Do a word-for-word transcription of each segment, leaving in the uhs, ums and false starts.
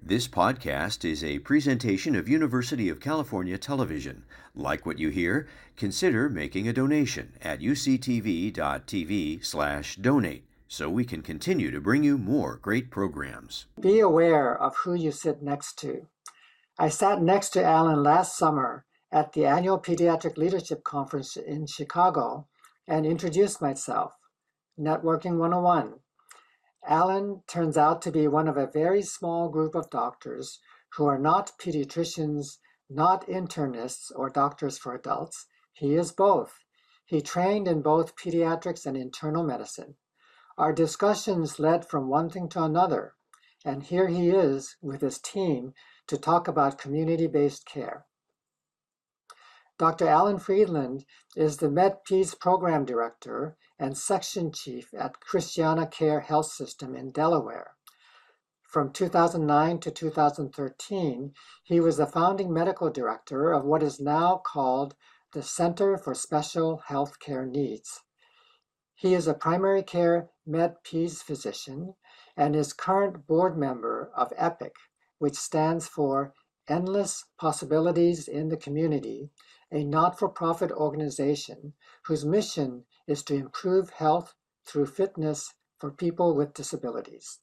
This podcast is a presentation of University of California Television. Like what you hear? Consider making a donation at uctv.tv slash donate so we can continue to bring you more great programs. Be aware of who you sit next to. I sat next to Alan last summer at the annual Pediatric Leadership Conference in Chicago and introduced myself. Networking one oh one. Alan turns out to be one of a very small group of doctors who are not pediatricians, not internists or doctors for adults. He is both. He trained in both pediatrics and internal medicine. Our discussions led from one thing to another, and here he is with his team to talk about community-based care. Doctor Alan Friedland is the MedPeds Program Director and Section Chief at Christiana Care Health System in Delaware. From two thousand nine to two thousand thirteen, he was the founding medical director of what is now called the Center for Special Health Care Needs. He is a primary care MedPeds physician and is current board member of EPIC, which stands for Endless Possibilities in the Community, a not-for-profit organization whose mission is to improve health through fitness for people with disabilities.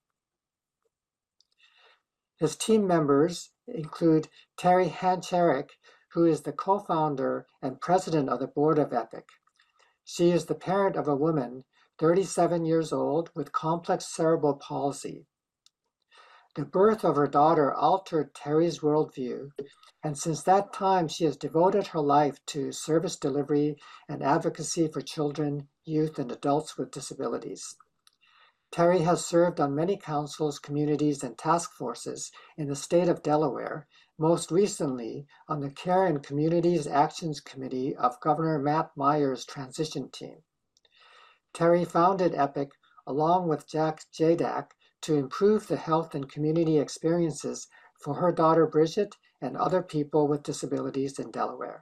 His team members include Terry Hancherek, who is the co-founder and president of the board of EPIC. She is the parent of a woman, thirty-seven years old, with complex cerebral palsy. The birth of her daughter altered Terry's worldview, and since that time she has devoted her life to service delivery and advocacy for children, youth, and adults with disabilities. Terry has served on many councils, communities, and task forces in the state of Delaware, most recently on the Care and Communities Actions Committee of Governor Matt Meyer's transition team. Terry founded EPIC along with Jack Jadak to improve the health and community experiences for her daughter Bridget and other people with disabilities in Delaware.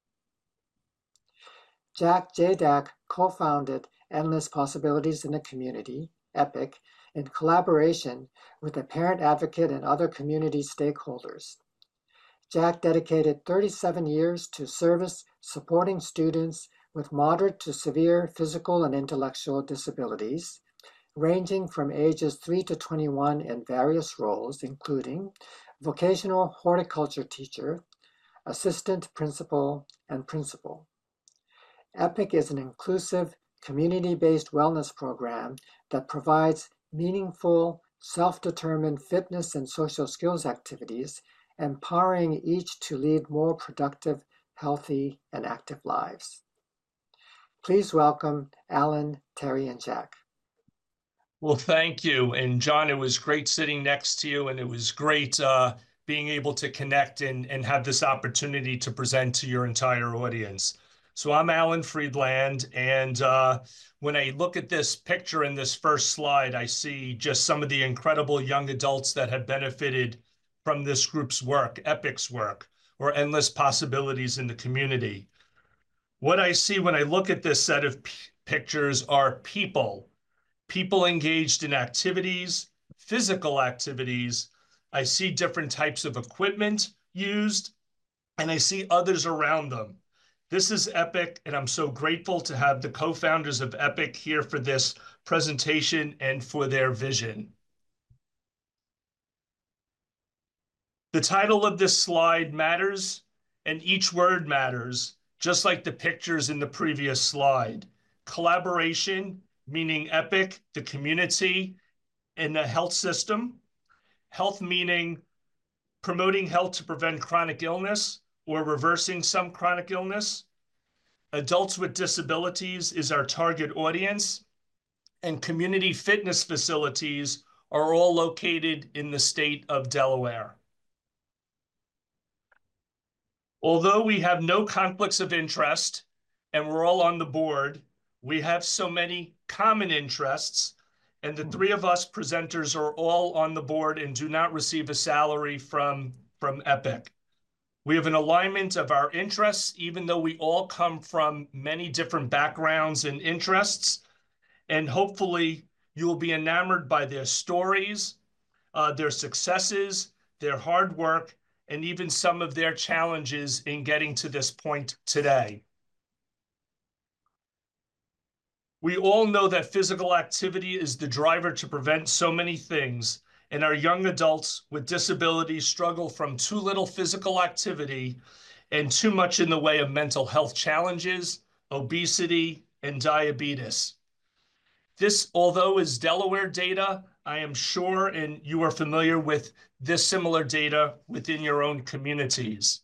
Jack Jadak co-founded Endless Possibilities in the Community, EPIC, in collaboration with a parent advocate and other community stakeholders. Jack dedicated thirty-seven years to service supporting students with moderate to severe physical and intellectual disabilities, ranging from ages three to twenty-one in various roles, including vocational horticulture teacher, assistant principal, and principal. EPIC is an inclusive, community-based wellness program that provides meaningful, self-determined fitness and social skills activities, empowering each to lead more productive, healthy, and active lives. Please welcome Alan, Terry, and Jack. Well, thank you. And John, it was great sitting next to you, and it was great uh, being able to connect and, and have this opportunity to present to your entire audience. So I'm Alan Friedland, and uh, when I look at this picture in this first slide, I see just some of the incredible young adults that have benefited from this group's work, EPIC's work, or Endless Possibilities in the Community. What I see when I look at this set of p- pictures are people. People engaged in activities, physical activities. I see different types of equipment used, and I see others around them. This is EPIC, and I'm so grateful to have the co-founders of EPIC here for this presentation and for their vision. The title of this slide matters, and each word matters, just like the pictures in the previous slide. Collaboration, meaning EPIC, the community, and the health system. Health meaning promoting health to prevent chronic illness or reversing some chronic illness. Adults with disabilities is our target audience, and community fitness facilities are all located in the state of Delaware. Although we have no conflicts of interest and we're all on the board, we have so many common interests, and the three of us presenters are all on the board and do not receive a salary from, from EPIC. We have an alignment of our interests, even though we all come from many different backgrounds and interests, and hopefully you will be enamored by their stories, uh, their successes, their hard work, and even some of their challenges in getting to this point today. We all know that physical activity is the driver to prevent so many things, and our young adults with disabilities struggle from too little physical activity and too much in the way of mental health challenges, obesity, and diabetes. This, although is Delaware data, I am sure, and you are familiar with this similar data within your own communities.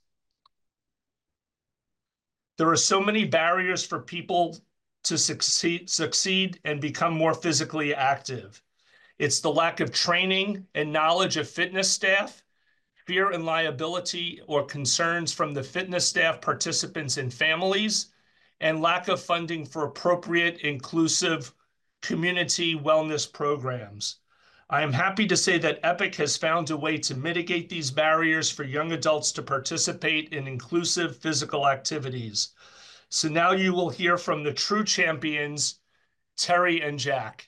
There are so many barriers for people to succeed, succeed and become more physically active. It's the lack of training and knowledge of fitness staff, fear and liability or concerns from the fitness staff, participants, and families, and lack of funding for appropriate, inclusive community wellness programs. I am happy to say that EPIC has found a way to mitigate these barriers for young adults to participate in inclusive physical activities. So now you will hear from the true champions, Terry and Jack.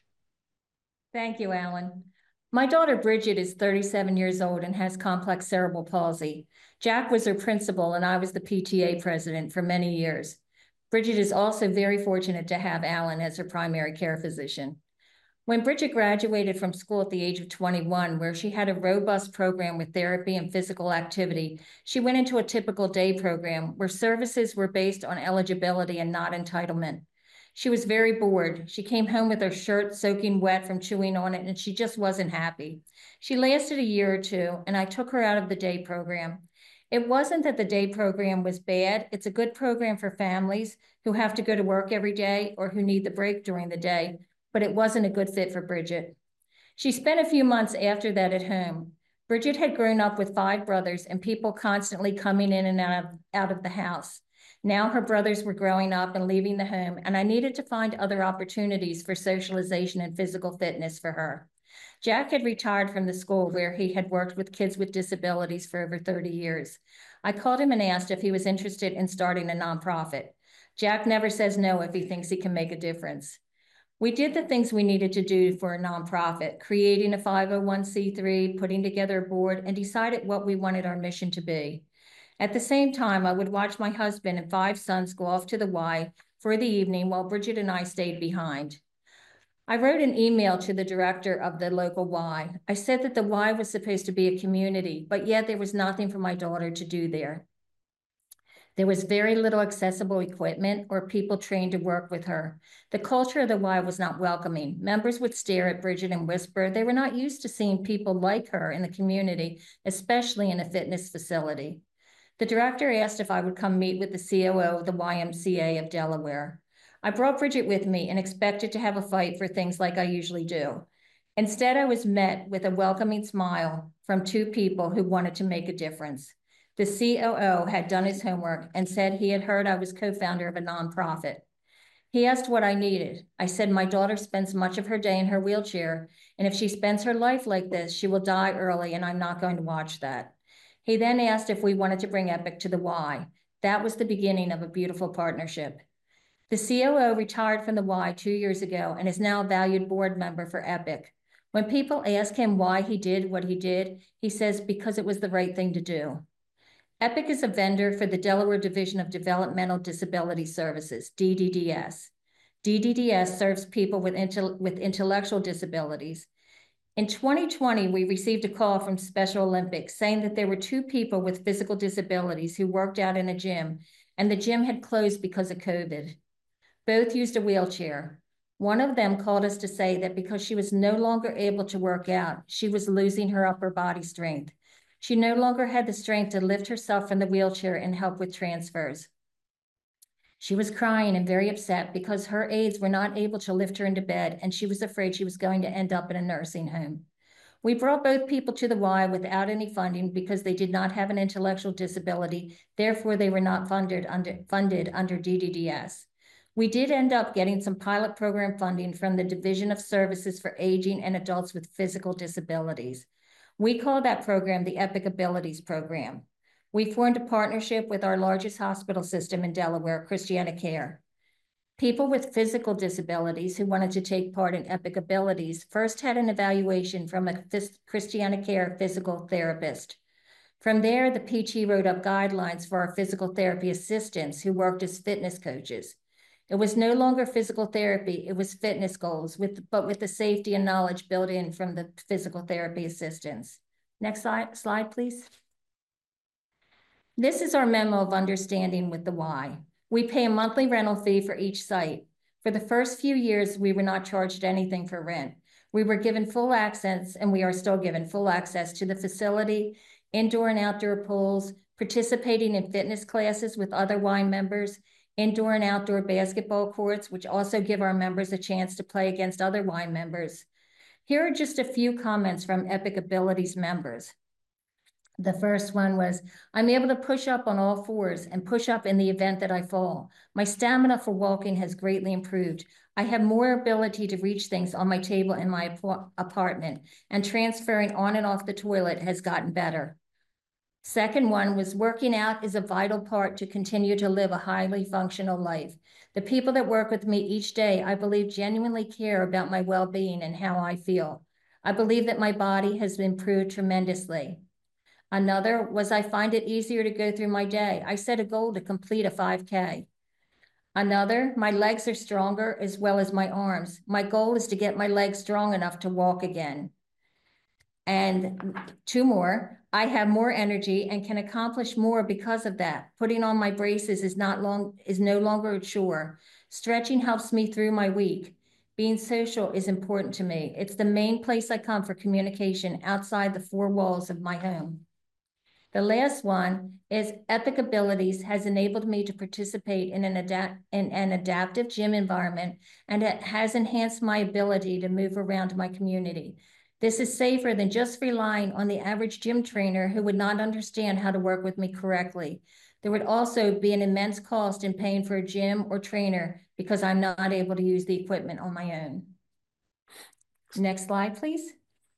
Thank you, Alan. My daughter Bridget is thirty-seven years old and has complex cerebral palsy. Jack was her principal and I was the P T A president for many years. Bridget is also very fortunate to have Alan as her primary care physician. When Bridget graduated from school at the age of twenty-one, where she had a robust program with therapy and physical activity, she went into a typical day program where services were based on eligibility and not entitlement. She was very bored. She came home with her shirt soaking wet from chewing on it, and she just wasn't happy. She lasted a year or two, and I took her out of the day program. It wasn't that the day program was bad. It's a good program for families who have to go to work every day or who need the break during the day, but it wasn't a good fit for Bridget. She spent a few months after that at home. Bridget had grown up with five brothers and people constantly coming in and out of, out of the house. Now her brothers were growing up and leaving the home, and I needed to find other opportunities for socialization and physical fitness for her. Jack had retired from the school where he had worked with kids with disabilities for over thirty years. I called him and asked if he was interested in starting a nonprofit. Jack never says no if he thinks he can make a difference. We did the things we needed to do for a nonprofit, creating a five oh one c three, putting together a board, and decided what we wanted our mission to be. At the same time, I would watch my husband and five sons go off to the Y for the evening while Bridget and I stayed behind. I wrote an email to the director of the local Y. I said that the Y was supposed to be a community, but yet there was nothing for my daughter to do there. There was very little accessible equipment or people trained to work with her. The culture of the Y was not welcoming. Members would stare at Bridget and whisper. They were not used to seeing people like her in the community, especially in a fitness facility. The director asked if I would come meet with the C O O of the Y M C A of Delaware. I brought Bridget with me and expected to have a fight for things like I usually do. Instead, I was met with a welcoming smile from two people who wanted to make a difference. The C O O had done his homework and said he had heard I was co-founder of a nonprofit. He asked what I needed. I said my daughter spends much of her day in her wheelchair, and if she spends her life like this, she will die early, and I'm not going to watch that. He then asked if we wanted to bring EPIC to the Y. That was the beginning of a beautiful partnership. The C O O retired from the Y two years ago and is now a valued board member for EPIC. When people ask him why he did what he did, he says because it was the right thing to do. EPIC is a vendor for the Delaware Division of Developmental Disability Services, D D D S. D D D S serves people with, intel with intellectual disabilities. In twenty twenty, we received a call from Special Olympics saying that there were two people with physical disabilities who worked out in a gym, and the gym had closed because of COVID. Both used a wheelchair. One of them called us to say that because she was no longer able to work out, she was losing her upper body strength. She no longer had the strength to lift herself from the wheelchair and help with transfers. She was crying and very upset because her aides were not able to lift her into bed, and she was afraid she was going to end up in a nursing home. We brought both people to the Y without any funding because they did not have an intellectual disability. Therefore, they were not funded under, funded under D D D S. We did end up getting some pilot program funding from the Division of Services for Aging and Adults with Physical Disabilities. We call that program the EPIC Abilities Program. We formed a partnership with our largest hospital system in Delaware, Christiana Care. People with physical disabilities who wanted to take part in EPIC Abilities first had an evaluation from a Christiana Care physical therapist. From there, the P T wrote up guidelines for our physical therapy assistants who worked as fitness coaches. It was no longer physical therapy, it was fitness goals, with, but with the safety and knowledge built in from the physical therapy assistants. Next slide, slide, please. This is our memo of understanding with the why. We pay a monthly rental fee for each site. For the first few years, we were not charged anything for rent. We were given full access, and we are still given full access to the facility, indoor and outdoor pools, participating in fitness classes with other Y members, indoor and outdoor basketball courts, which also give our members a chance to play against other Y members. Here are just a few comments from Epic Abilities members. The first one was, I'm able to push up on all fours and push up in the event that I fall. My stamina for walking has greatly improved. I have more ability to reach things on my table in my ap- apartment, and transferring on and off the toilet has gotten better. Second one was, working out is a vital part to continue to live a highly functional life. The people that work with me each day, I believe, genuinely care about my well-being and how I feel. I believe that my body has improved tremendously. Another was, I find it easier to go through my day. I set a goal to complete a five K. Another, my legs are stronger as well as my arms. My goal is to get my legs strong enough to walk again. And two more, I have more energy and can accomplish more because of that. Putting on my braces is not long is no longer a chore. Stretching helps me through my week. Being social is important to me. It's the main place I come for communication outside the four walls of my home. The last one is, Epic Abilities has enabled me to participate in an, adapt in an adaptive gym environment, and it has enhanced my ability to move around my community. This is safer than just relying on the average gym trainer who would not understand how to work with me correctly. There would also be an immense cost in paying for a gym or trainer because I'm not able to use the equipment on my own. Next slide, please.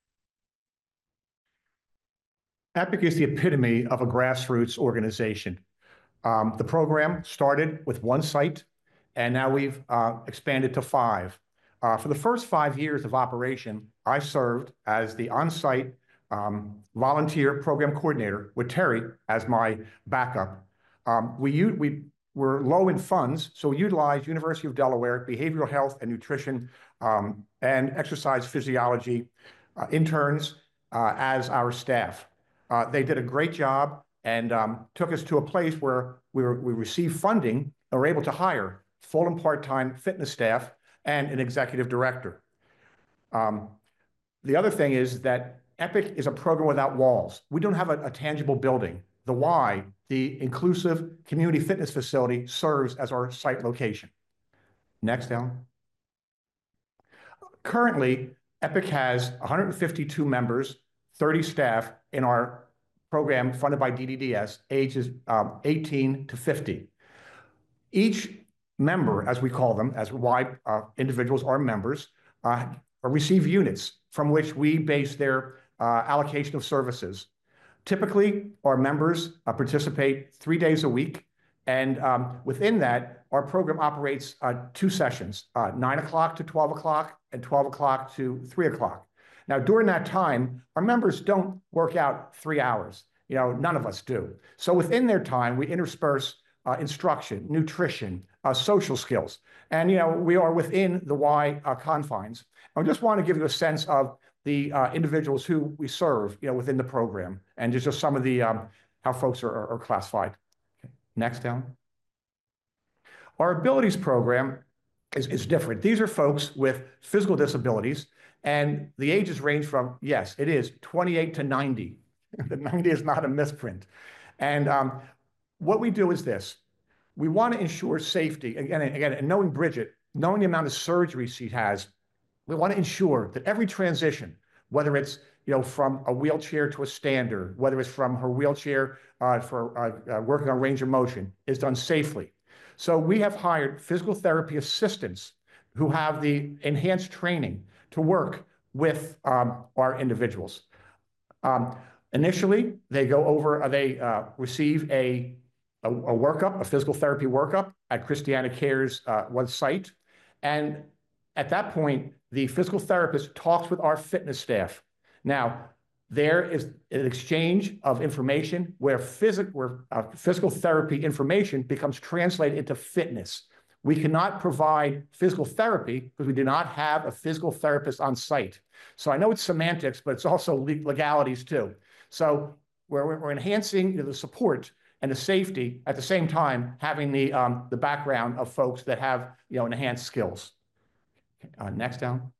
Epic is the epitome of a grassroots organization. Um, the program started with one site, and now we've uh, expanded to five. Uh, for the first five years of operation, I served as the on-site um, volunteer program coordinator with Terry as my backup. Um, we, we were low in funds, so we utilized University of Delaware behavioral health and nutrition um, and exercise physiology uh, interns uh, as our staff. Uh, they did a great job and um, took us to a place where we, were, we received funding and were able to hire full and part-time fitness staff and an executive director. Um, the other thing is that Epic is a program without walls. We don't have a, a tangible building. The Y, the inclusive community fitness facility, serves as our site location. Next, Alan. Currently, Epic has one hundred fifty-two members, thirty staff in our program funded by D D D S, ages um, eighteen to fifty. Each member, as we call them, as Y uh, individuals are members, uh, receive units from which we base their uh, allocation of services. Typically, our members uh, participate three days a week, and um, within that, our program operates uh, two sessions, uh, nine o'clock to twelve o'clock and twelve o'clock to three o'clock. Now, during that time, our members don't work out three hours. You know, none of us do. So within their time, we intersperse uh, instruction, nutrition, uh, social skills. And, you know, we are within the Y uh, confines. I just want to give you a sense of the uh, individuals who we serve, you know, within the program, and just, just some of the, um, how folks are, are classified. Okay. Next down. Our abilities program is, is different. These are folks with physical disabilities, and the ages range from, yes, it is twenty-eight to ninety. The ninety is not a misprint. And um, what we do is this. We want to ensure safety. Again, again, and knowing Bridget, knowing the amount of surgery she has, we want to ensure that every transition, whether it's, you know, from a wheelchair to a stander, whether it's from her wheelchair uh, for uh, uh, working on range of motion, is done safely. So we have hired physical therapy assistants who have the enhanced training to work with um, our individuals. Um, initially, they go over, uh, they uh, receive a, a, a workup, a physical therapy workup at Christiana Care's uh, website. And at that point, the physical therapist talks with our fitness staff. Now, there is an exchange of information where, physic where uh, physical therapy information becomes translated into fitness. We cannot provide physical therapy because we do not have a physical therapist on site. So I know it's semantics, but it's also legalities too. So we're, we're enhancing, you know, the support and the safety at the same time, having the, um, the background of folks that have, you know, enhanced skills. Uh, next down.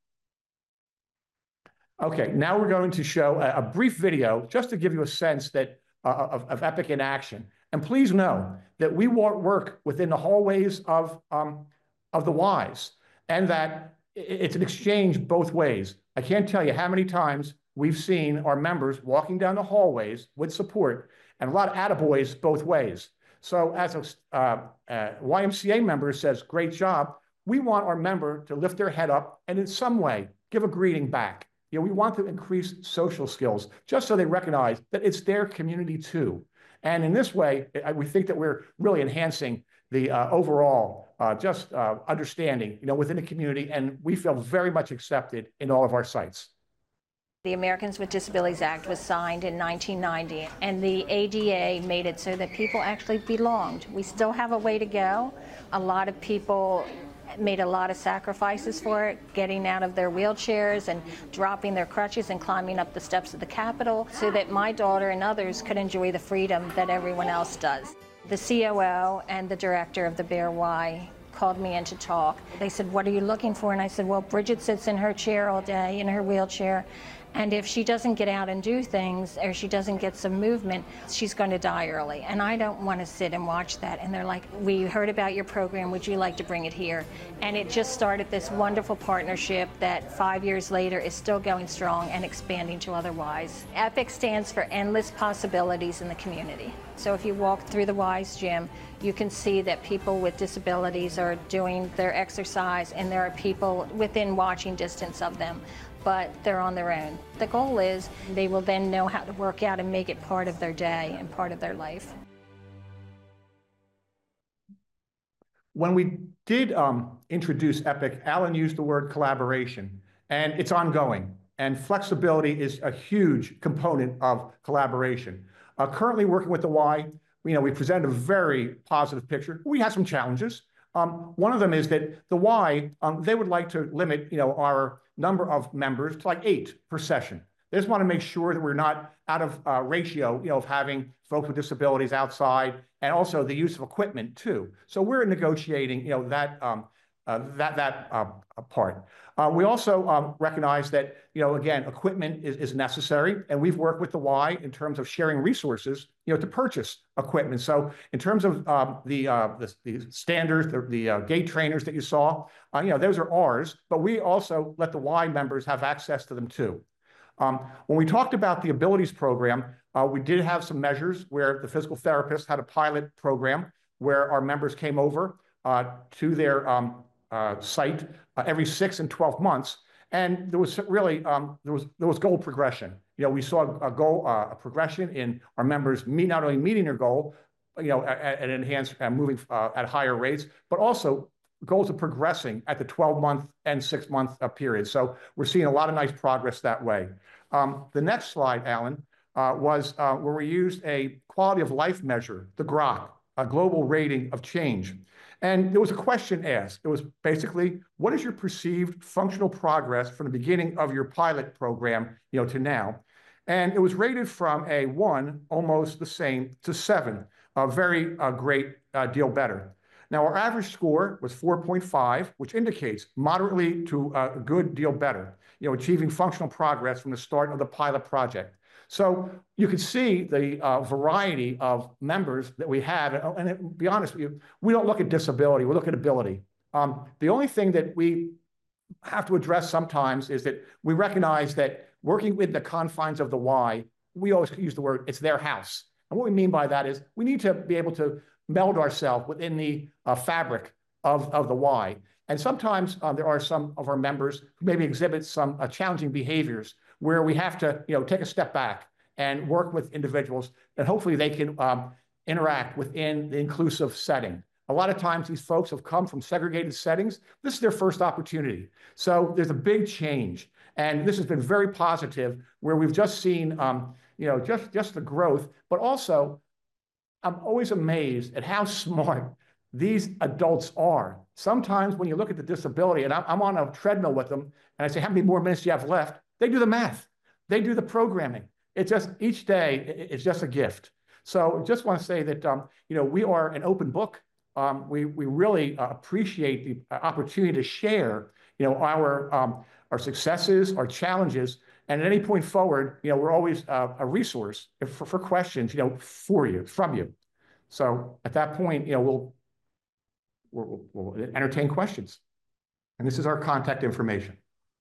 Okay, now we're going to show a, a brief video just to give you a sense that uh, of, of Epic in action. And please know that we work within the hallways of, um, of the Wise, and that it's an exchange both ways. I can't tell you how many times we've seen our members walking down the hallways with support, and a lot of attaboys both ways. So as a uh, uh, Y M C A member says, great job, we want our member to lift their head up and in some way give a greeting back. You know, we want to increase social skills just so they recognize that it's their community too. And in this way, we think that we're really enhancing the uh, overall uh, just uh, understanding, you know, within the community, and we feel very much accepted in all of our sites. The Americans with Disabilities Act was signed in nineteen ninety, and the A D A made it so that people actually belonged. We still have a way to go. A lot of people made a lot of sacrifices for it, getting out of their wheelchairs and dropping their crutches and climbing up the steps of the Capitol so that my daughter and others could enjoy the freedom that everyone else does. The C O O and the director of the Bear Y called me in to talk. They said, what are you looking for? And I said, well, Bridget sits in her chair all day in her wheelchair, and if she doesn't get out and do things, or she doesn't get some movement, she's going to die early. And I don't want to sit and watch that. And they're like, we heard about your program. Would you like to bring it here? And it just started this wonderful partnership that five years later is still going strong and expanding to other Wise. EPIC stands for Endless Possibilities in the Community. So if you walk through the Wise gym, you can see that people with disabilities are doing their exercise, and there are people within watching distance of them, but they're on their own. The goal is they will then know how to work out and make it part of their day and part of their life. When we did um, introduce EPIC, Alan used the word collaboration, and it's ongoing. And flexibility is a huge component of collaboration. Uh, currently working with the Y, you know, we presented a very positive picture. We have some challenges. Um, one of them is that the Y, um, they would like to limit, you know, our number of members to like eight per session. They just want to make sure that we're not out of uh, ratio, you know, of having folks with disabilities outside, and also the use of equipment too. So we're negotiating, you know, that um, uh, that that uh, part. Uh, we also um, recognize that, you know, again, equipment is, is necessary, and we've worked with the Y in terms of sharing resources, you know, to purchase equipment. So in terms of um, the, uh, the the standards, the, the uh, gait trainers that you saw, uh, you know, those are ours, but we also let the Y members have access to them too. Um, when we talked about the abilities program, uh, we did have some measures where the physical therapist had a pilot program where our members came over uh, to their um, uh, site uh, every six and twelve months, and there was really um, there was there was goal progression. You know, we saw a goal uh, a progression in our members meet not only meeting their goal, you know, at, at enhanced and uh, moving uh, at higher rates, but also goals of progressing at the twelve month and six month uh, period. So we're seeing a lot of nice progress that way. Um, the next slide, Alan, uh, was uh, where we used a quality of life measure, the G R O C, a global rating of change. And there was a question asked. It was basically, what is your perceived functional progress from the beginning of your pilot program, you know, to now? And it was rated from a one, almost the same, to seven, a very uh, great uh, deal better. Now, our average score was four point five, which indicates moderately to a good deal better, you know, achieving functional progress from the start of the pilot project. So you can see the uh, variety of members that we have. And, and to be honest with you, we don't look at disability, we look at ability. Um, the only thing that we have to address sometimes is that we recognize that working with the confines of the Y, we always use the word, it's their house. And what we mean by that is we need to be able to meld ourselves within the uh, fabric of, of the Y. And sometimes uh, there are some of our members who maybe exhibit some uh, challenging behaviors where we have to, you know, take a step back and work with individuals that hopefully they can um, interact within the inclusive setting. A lot of times these folks have come from segregated settings. This is their first opportunity. So there's a big change. And this has been very positive, where we've just seen, um, you know, just, just the growth, but also I'm always amazed at how smart these adults are. Sometimes when you look at the disability, and I'm on a treadmill with them, and I say, how many more minutes do you have left? They do the math. They do the programming. It's just, each day, it's just a gift. So just want to say that, um, you know, we are an open book. Um, we, we really uh, appreciate the opportunity to share, you know, our, um, our successes, our challenges, and at any point forward, you know, we're always uh, a resource for, for questions, you know, for you, from you. So at that point, you know, we'll, we'll, we'll entertain questions. And this is our contact information.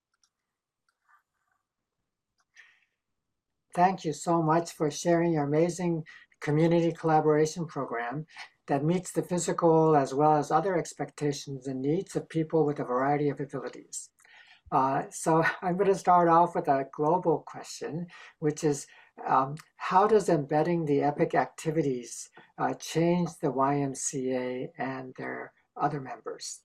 Thank you so much for sharing your amazing community collaboration program that meets the physical as well as other expectations and needs of people with a variety of abilities. Uh, so I'm going to start off with a global question, which is, um, how does embedding the EPIC activities uh, change the Y M C A and their other members?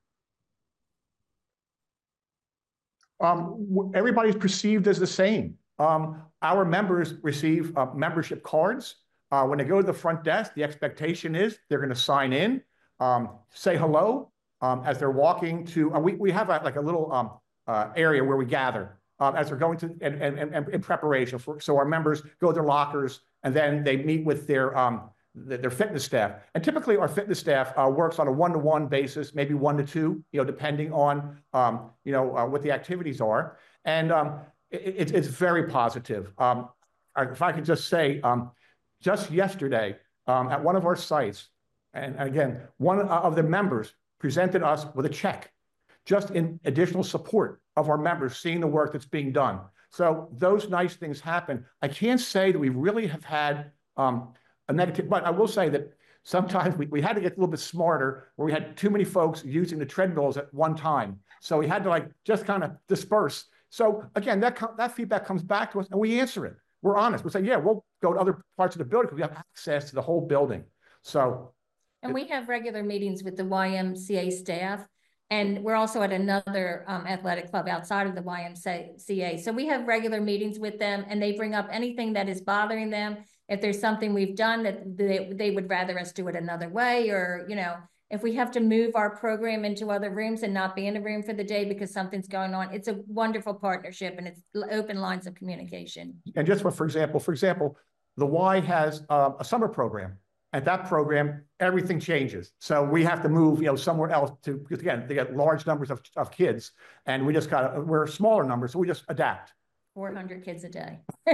Um, everybody's perceived as the same. Um, our members receive uh, membership cards. Uh, when they go to the front desk, the expectation is they're going to sign in, um, say hello um, as they're walking to, uh, we, we have a, like a little um, uh, area where we gather um, as they're going to, and, and, and in preparation for, so our members go to their lockers and then they meet with their, um, their fitness staff. And typically our fitness staff uh, works on a one-to-one basis, maybe one to two, you know, depending on, um, you know, uh, what the activities are. And um, it, it's very positive. Um, if I could just say, um, just yesterday um, at one of our sites, and again, one of the members presented us with a check, just in additional support of our members seeing the work that's being done. So those nice things happen. I can't say that we really have had um, a negative, but I will say that sometimes we, we had to get a little bit smarter, where we had too many folks using the treadmills at one time. So we had to like just kind of disperse. So again, that, that feedback comes back to us and we answer it. We're honest. We say, yeah, we'll go to other parts of the building because we have access to the whole building. So. And we have regular meetings with the Y M C A staff. And we're also at another um, athletic club outside of the Y M C A. So we have regular meetings with them and they bring up anything that is bothering them. If there's something we've done that they, they would rather us do it another way, or, you know, if we have to move our program into other rooms and not be in a room for the day because something's going on, it's a wonderful partnership and it's open lines of communication. And just for, for example, for example, the Y has uh, a summer program. At that program, everything changes. So we have to move, you know, somewhere else to, because again, they get large numbers of, of kids and we just got to, we're smaller numbers, so we just adapt. four hundred kids a day.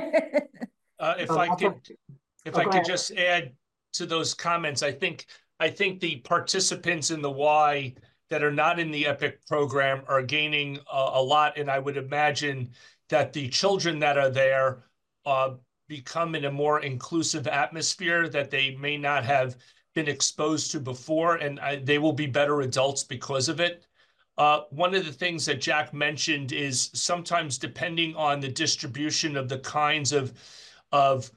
uh, if oh, I could, if oh, I could ahead. just add to those comments, I think, I think the participants in the Y that are not in the EPIC program are gaining a, a lot. And I would imagine that the children that are there uh, become in a more inclusive atmosphere that they may not have been exposed to before, and I, they will be better adults because of it. Uh, one of the things that Jack mentioned is sometimes depending on the distribution of the kinds of, of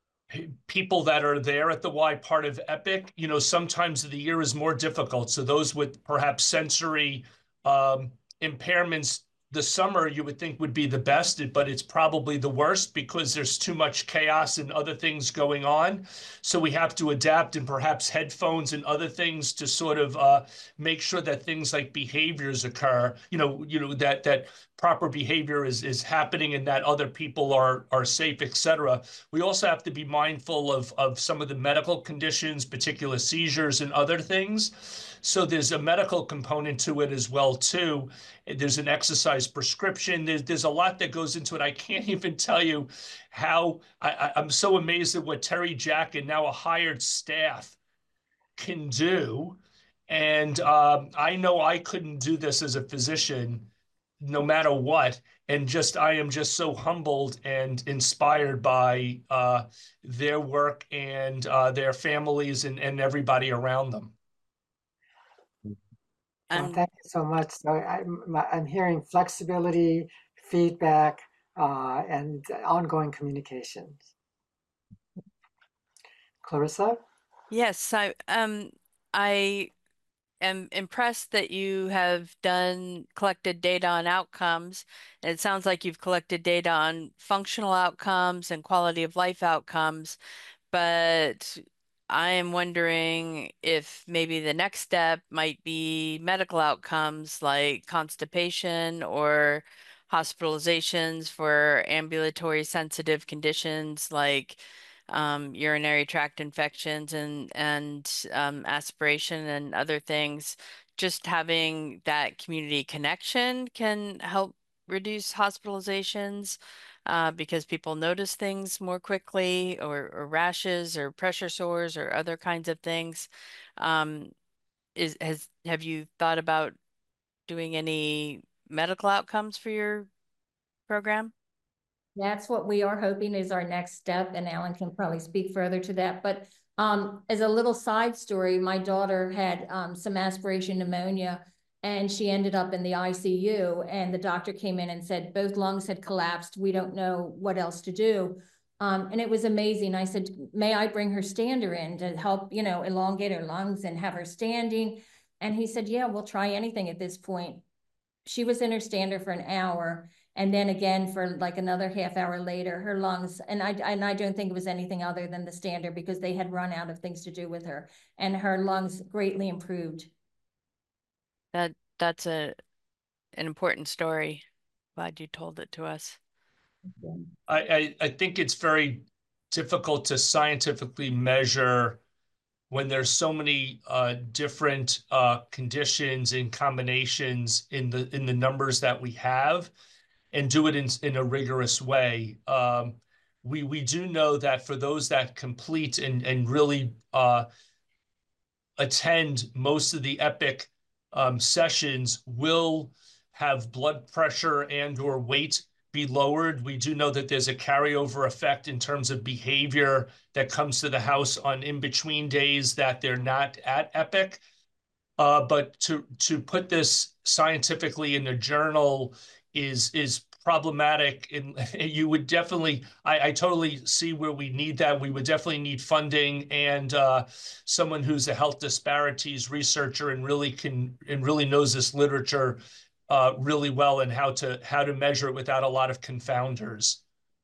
people that are there at the Y part of EPIC, you know, sometimes the year is more difficult. So those with perhaps sensory um, impairments, the summer you would think would be the best, but it's probably the worst because there's too much chaos and other things going on. So we have to adapt, and perhaps headphones and other things to sort of uh, make sure that things like behaviors occur, you know, you know, that that proper behavior is is happening and that other people are are safe, et cetera. We also have to be mindful of of some of the medical conditions, particular seizures and other things. So there's a medical component to it as well too. There's an exercise prescription. There's there's a lot that goes into it. I can't even tell you how I, I'm so amazed at what Terry, Jack, and now a hired staff can do. And um, I know I couldn't do this as a physician, no matter what. And just, I am just so humbled and inspired by uh, their work and uh, their families and, and everybody around them. Well, thank you so much. So I'm, I'm hearing flexibility, feedback, uh, and ongoing communications. Clarissa? Yes, so um, I am impressed that you have done collected data on outcomes. And it sounds like you've collected data on functional outcomes and quality of life outcomes, but I am wondering if maybe the next step might be medical outcomes like constipation or hospitalizations for ambulatory sensitive conditions like um, urinary tract infections and and um, aspiration and other things. Just having that community connection can help reduce hospitalizations uh, because people notice things more quickly, or, or rashes or pressure sores or other kinds of things. Um, is has have you thought about doing any medical outcomes for your program? That's what we are hoping is our next step, and Alan can probably speak further to that. But um, as a little side story, my daughter had um, some aspiration pneumonia, and she ended up in the I C U, and the doctor came in and said both lungs had collapsed. We don't know what else to do. Um, and it was amazing. I said, may I bring her stander in to help, you know, elongate her lungs and have her standing? And he said, yeah, we'll try anything at this point. She was in her stander for an hour. And then again, for like another half hour later, her lungs, and I, and I don't think it was anything other than the stander because they had run out of things to do with her, and her lungs greatly improved. That that's a an important story. Glad you told it to us. I, I, I think it's very difficult to scientifically measure when there's so many uh, different uh, conditions and combinations in the in the numbers that we have, and do it in, in a rigorous way. Um, we we do know that for those that complete and and really uh, attend most of the EPIC um, sessions will have blood pressure and or weight be lowered. We do know that there's a carryover effect in terms of behavior that comes to the house on in-between days that they're not at EPIC. Uh, but to to put this scientifically in a journal is is problematic. And you would definitely, I, I totally see where we need that. We would definitely need funding and uh, someone who's a health disparities researcher and really can and really knows this literature uh, really well, and how to how to measure it without a lot of confounders.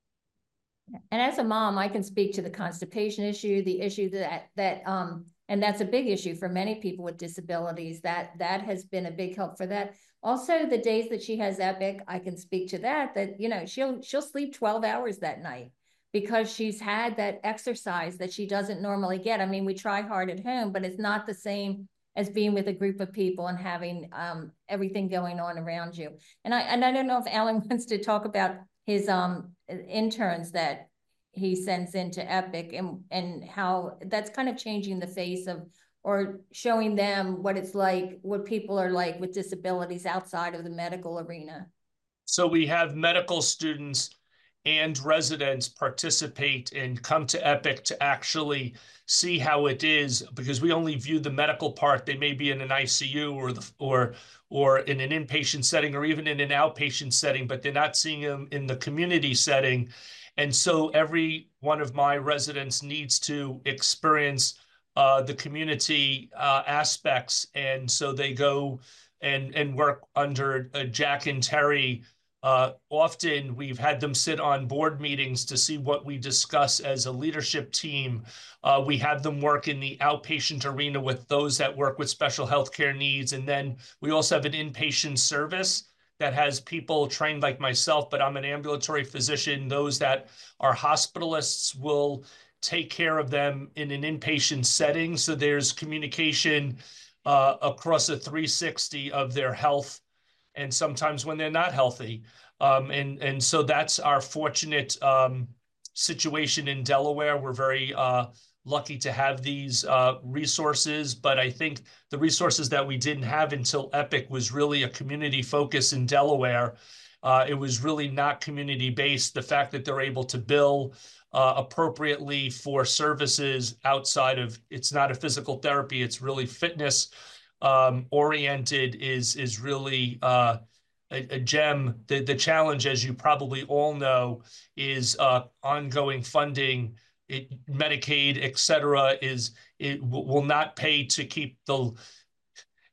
And as a mom, I can speak to the constipation issue, the issue that that um, and that's a big issue for many people with disabilities. That that has been a big help for that. Also, the days that she has EPIC, I can speak to that. That you know she'll she'll sleep twelve hours that night because she's had that exercise that she doesn't normally get. I mean, we try hard at home, but it's not the same as being with a group of people and having um, everything going on around you. And I and I don't know if Alan wants to talk about his um interns that he sends into EPIC, and and how that's kind of changing the face of, or showing them what it's like, what people are like with disabilities outside of the medical arena. So we have medical students and residents participate and come to EPIC to actually see how it is, because we only view the medical part. They may be in an I C U or the or or in an inpatient setting or even in an outpatient setting, but they're not seeing them in the community setting. And so every one of my residents needs to experience uh, the community uh, aspects. And so they go and, and work under uh, Jack and Terry. Uh, often we've had them sit on board meetings to see what we discuss as a leadership team. Uh, we have them work in the outpatient arena with those that work with special healthcare needs. And then we also have an inpatient service that has people trained like myself, but I'm an ambulatory physician. Those that are hospitalists will take care of them in an inpatient setting. So there's communication uh, across a three sixty of their health, and sometimes when they're not healthy. Um, and, and so that's our fortunate um, situation in Delaware. We're very uh, lucky to have these uh, resources, but I think the resources that we didn't have until EPIC was really a community focus in Delaware. Uh, it was really not community-based. The fact that they're able to bill uh, appropriately for services outside of, it's not a physical therapy, it's really fitness um, oriented is, is really uh, a, a gem. The, the challenge, as you probably all know, is uh, ongoing funding. It, Medicaid, et cetera, is it will not pay to keep the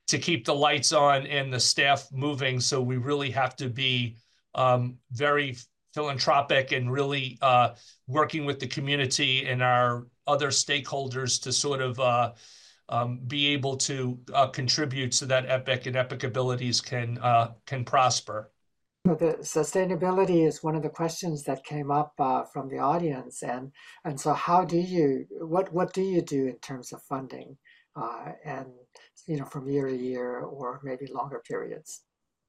to keep the lights on and the staff moving. So we really have to be um, very philanthropic and really uh, working with the community and our other stakeholders to sort of uh, um, be able to uh, contribute so that EPIC and EPIC Abilities can uh, can prosper. So the sustainability is one of the questions that came up uh, from the audience, and and so how do you what what do you do in terms of funding, uh, and you know from year to year or maybe longer periods?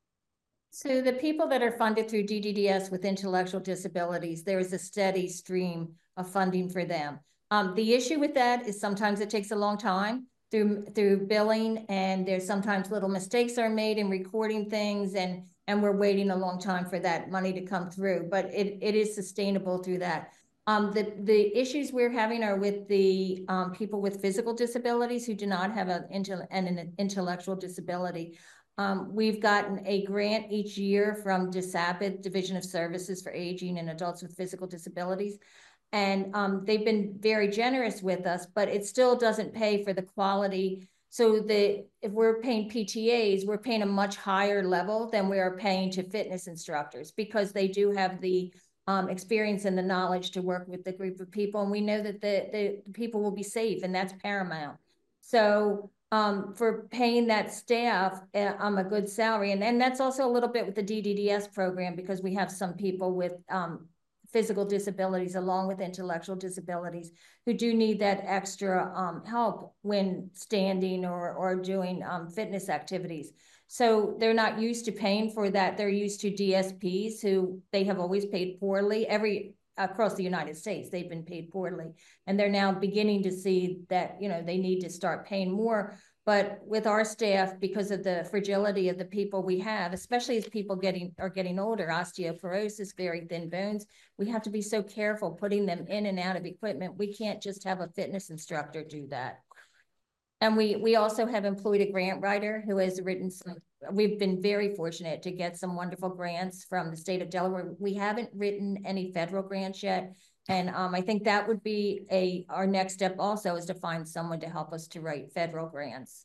So the people that are funded through D D D S with intellectual disabilities, there is a steady stream of funding for them. Um, the issue with that is sometimes it takes a long time through through billing, and there's sometimes little mistakes are made in recording things, and and we're waiting a long time for that money to come through. But it it is sustainable through that. Um, the the issues we're having are with the um, people with physical disabilities who do not have an, intel an intellectual disability. Um, we've gotten a grant each year from DISABID, Division of Services for Aging and Adults with Physical Disabilities. And um, they've been very generous with us, but it still doesn't pay for the quality. So the if we're paying P T As, we're paying a much higher level than we are paying to fitness instructors, because they do have the um, experience and the knowledge to work with the group of people. And we know that the, the, the people will be safe, and that's paramount. So Um, for paying that staff uh, um, a good salary. And, and that's also a little bit with the D D D S program, because we have some people with um, physical disabilities along with intellectual disabilities who do need that extra um, help when standing or, or doing um, fitness activities. So they're not used to paying for that. They're used to D S Ps who they have always paid poorly. Every across the United States, they've been paid poorly, and they're now beginning to see that, you know, they need to start paying more. But with our staff, because of the fragility of the people we have, especially as people getting are getting older, osteoporosis, very thin bones, we have to be so careful putting them in and out of equipment. We can't just have a fitness instructor do that. And we we also have employed a grant writer who has written some, we've been very fortunate to get some wonderful grants from the state of Delaware. We haven't written any federal grants yet. And um, I think that would be a our next step also, is to find someone to help us to write federal grants.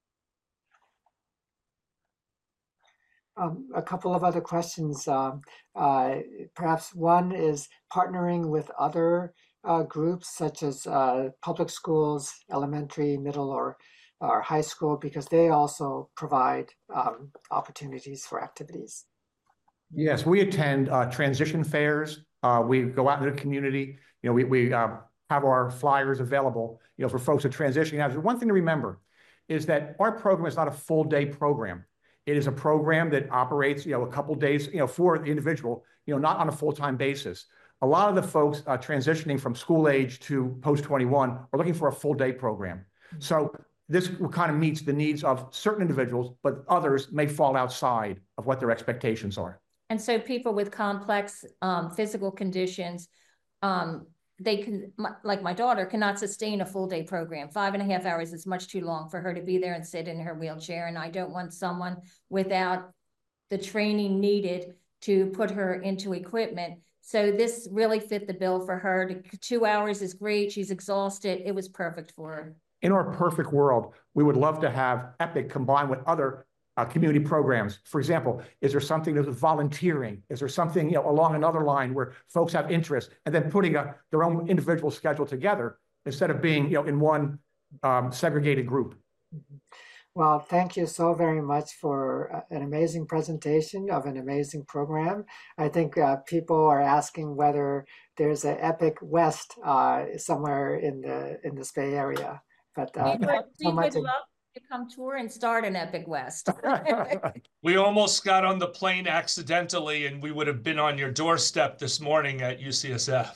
Um, a couple of other questions. Um, uh, perhaps one is partnering with other uh, groups such as uh, public schools, elementary, middle, or, or high school, because they also provide um, opportunities for activities. Yes, we attend uh, transition fairs. Uh, we go out into the community. You know, we, we uh, have our flyers available, you know, for folks that transition. Now, one thing to remember is that our program is not a full day program. It is a program that operates, you know, a couple days, you know, for the individual, you know, not on a full-time basis. A lot of the folks uh, transitioning from school age to post twenty-one are looking for a full day program. Mm-hmm. So this kind of meets the needs of certain individuals, but others may fall outside of what their expectations are. And so people with complex um, physical conditions, um, they can, like my daughter, cannot sustain a full day program. Five and a half hours is much too long for her to be there and sit in her wheelchair. And I don't want someone without the training needed to put her into equipment. So this really fit the bill for her. Two hours is great. She's exhausted. It was perfect for her. In our perfect world, we would love to have EPIC combined with other Uh, community programs. For example, is there something that's volunteering? Is there something, you know, along another line where folks have interest, and then putting a, their own individual schedule together instead of being, you know, in one um, segregated group? Well, thank you so very much for an amazing presentation of an amazing program. I think uh, people are asking whether there's an EPIC West uh, somewhere in the in this Bay Area. But uh, we would, so we much would love to come tour and start an EPIC West. We almost got on the plane accidentally, and we would have been on your doorstep this morning at U C S F.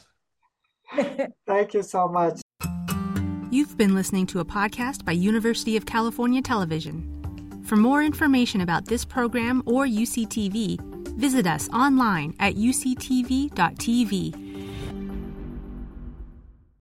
Thank you so much. You've been listening to a podcast by University of California Television. For more information about this program or U C T V, visit us online at u c t v dot t v